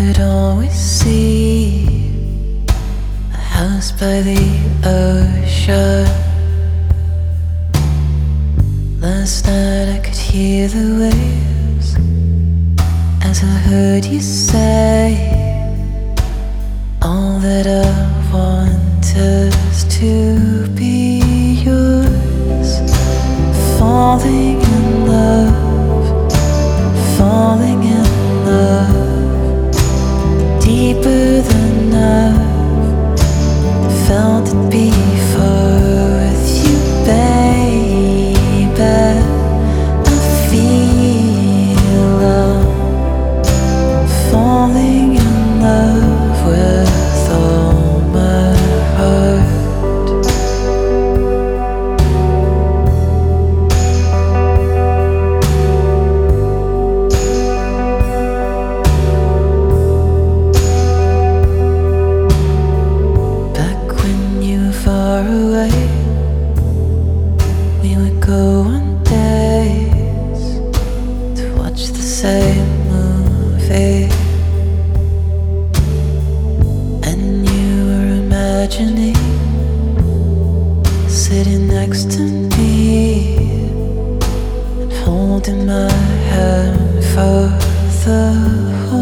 could always see a house by the ocean. Last night I could hear the waves as I heard you say, all that I want is to be yours. Falling in love, falling in love, deeper than I've felt it before with you, baby. I feel love, falling in love with all my heart. Far away, we would go on days to watch the same movie, and you were imagining sitting next to me and holding my hand for the whole